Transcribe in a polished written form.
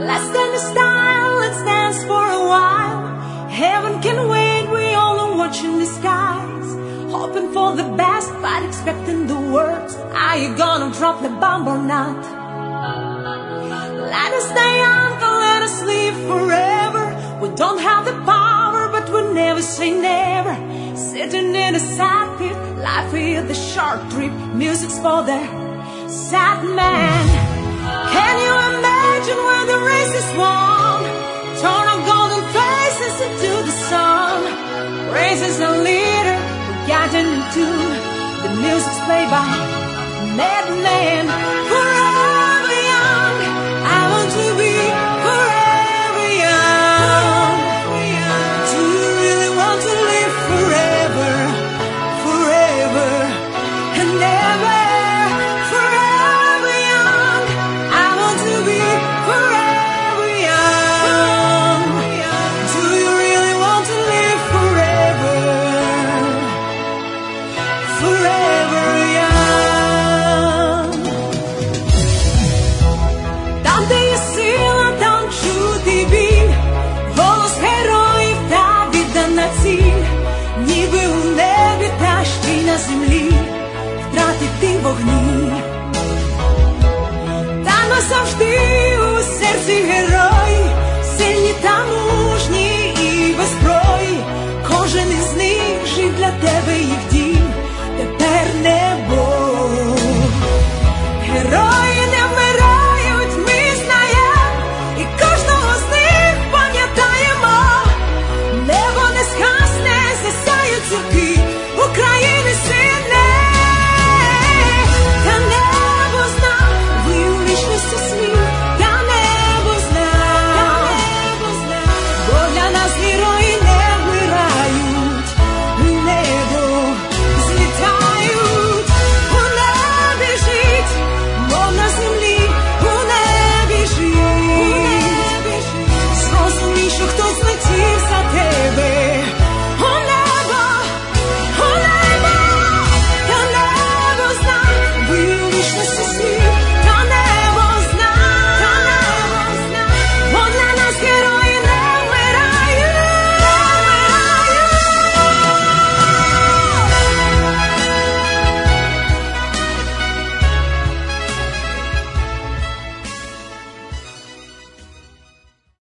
Let's dance in style, let's dance for a while. Heaven can wait, we all are watching the skies, hoping for the best but expecting the worst. Are you gonna drop the bomb or not? Let us stay young and let us live forever. We don't have the power, but we never say never. Sitting in a sad pit, life is a short trip. Music's for the sad man. Can you imagine when the race is won? Turn our golden faces into the sun. Praises a leader, we got in tune. The music's played by madman. Forever young, I want to be forever young. Do you really want to live forever, forever and ever? Forever young, I want to be forever young. Do you really want to live forever, forever young? Там, де є сила, там чути біль, голос героїв та віддана ціль, ніби у небі та ще й на землі, втратити вогні. Там назавжди у серці герої, сильні там